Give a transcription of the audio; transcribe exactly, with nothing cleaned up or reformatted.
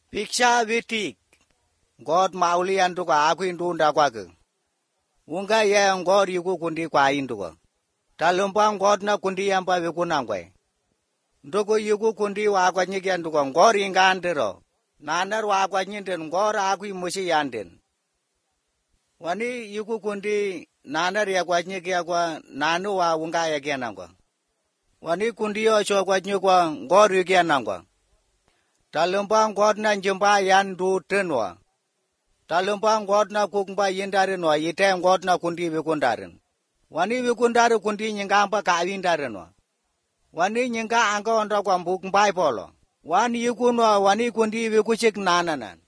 Piksha vitik. God mauli anduka aku indunda kwake. Unga ye ngor yuku kundi kwa induka. Talumpa God na kundi yamba vikunangwe. Nduku yuku kundi wakwa nyiki anduka ngor inga andero. Nanar wakwa nyinden ngor aku imushi yanden. Wani yuku kundi nanar ya kwa nyiki ya kwa nanu wa unga ya kia nangwa. Wani kundi yo cho kwa nyikwa ngor yu kia nangwa. Talumpa God na njimba yandu tenwa. Talumpa God na kukmba yindarin wa yite God na kundi vikundarin. Wani vikundari kundi nyingamba kawindarin wa. Wani nyinga anga onda kwa mbukmbai polo. Wani yukunwa wani kundi vikuchik nananan.